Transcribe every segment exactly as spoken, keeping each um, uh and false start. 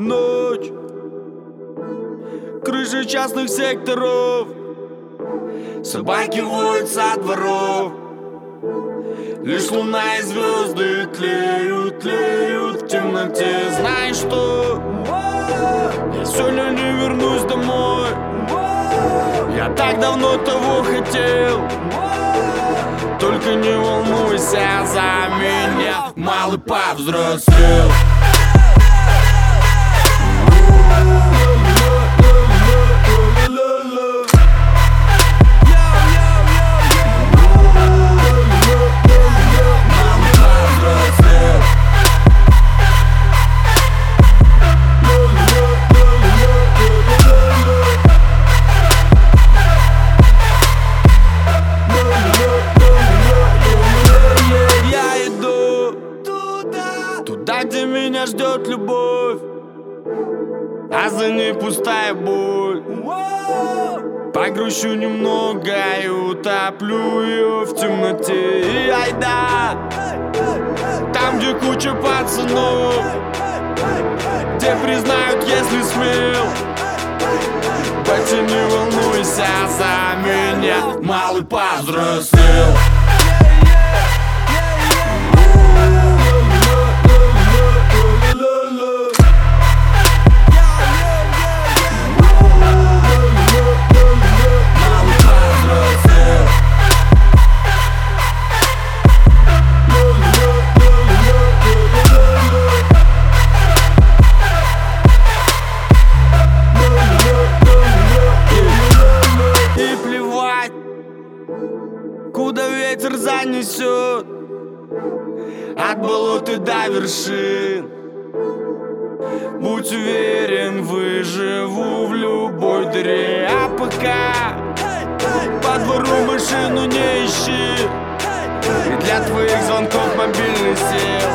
Ночь, крыши частных секторов, собаки воют со дворов. Лишь луна и звезды тлеют, тлеют в темноте. Знаешь что? Я сегодня не вернусь домой. Я так давно того хотел. Только не волнуйся за меня, малый повзрослел. Туда, где меня ждет любовь, а за ней пустая боль. Погрущу немного и утоплю ее в темноте. И айда, там, где куча пацанов, где признают, если смел. Батя, не волнуйся за меня, малый повзрослел. Куда ветер занесет, от болот и до вершин. Будь уверен, выживу в любой дыре. А пока по двору машину не ищи, и для твоих звонков мобильный сел.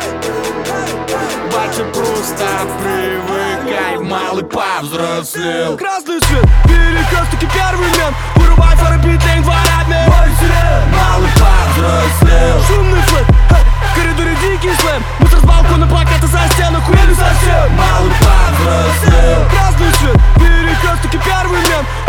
Батя, просто привыкай, малый повзрослел. Красный свет, перекресток и первый мент. Вырубай фары, бит, лень, дворами. Малый повзрослел. Шумный флэт, в коридоре дикий слэм. Мусор с балкона, плакаты за стену, хуяли совсем. Малый повзрослел. Красный свет, перекресток и первый мент.